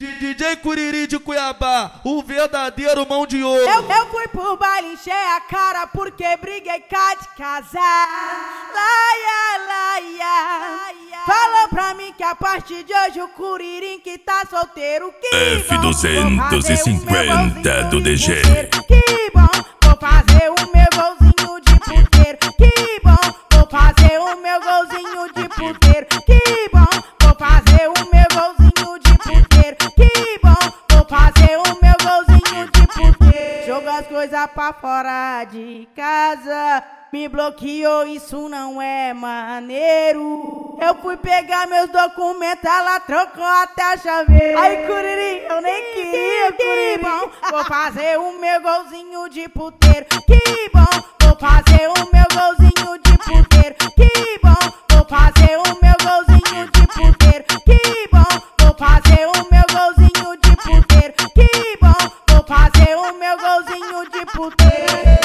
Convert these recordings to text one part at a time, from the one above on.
DJ Curiri de Cuiabá, o verdadeiro mão de ouro. Eu fui pro baile, encher a cara porque briguei cá de casar. Laia, laia. Falou pra mim que a partir de hoje o Curirim que tá solteiro. Que F250 do DG. Que bom, vou fazer o meu golzinho de puteiro. Que bom, vou fazer o meu golzinho de puteiro. Que bom, vou fazer o meu golzinho de puteiro. Que bom, vou fazer o meu golzinho de puteiro. Joga as coisas pra fora de casa. Me bloqueou, isso não é maneiro. Eu fui pegar meus documentos, ela trocou até a chaveira. Ai, Curirim, eu nem queria, Curirim. Que bom, vou fazer o meu golzinho de puteiro. Que bom, vou fazer o meu golzinho de puteiro. Que bom, vou fazer o meu golzinho de puteiro. Que bom, vou fazer o meu golzinho de puteiro. Que bom, vou fazer o meu golzinho de puteiro.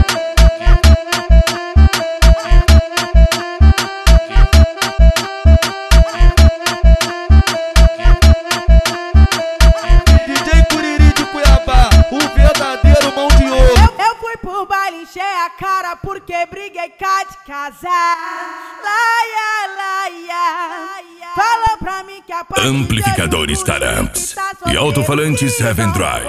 Encher a cara porque briguei cá de casar. Laia, laia. Falou pra mim que a Amplificadores Taramps e alto-falantes Heaven Drive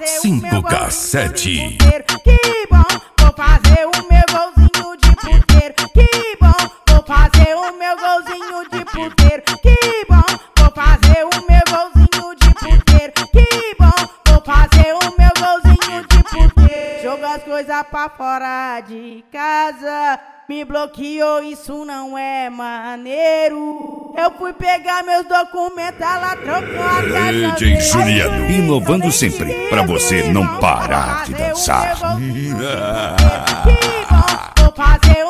5K7. Que bom, vou fazer o meu golzinho de puteiro. Que bom, vou fazer o meu golzinho de puteiro. Que bom, vou fazer o meu golzinho de puteiro. Que bom, vou fazer o meu golzinho de puteiro. Joga as coisas pra fora de casa. Me bloqueou, isso não é maneiro. Eu fui pegar meus documentos, ela trocou até a chaveira. DJ Juliano, inovando sempre, pra você não parar de dançar. Que bom, vou fazer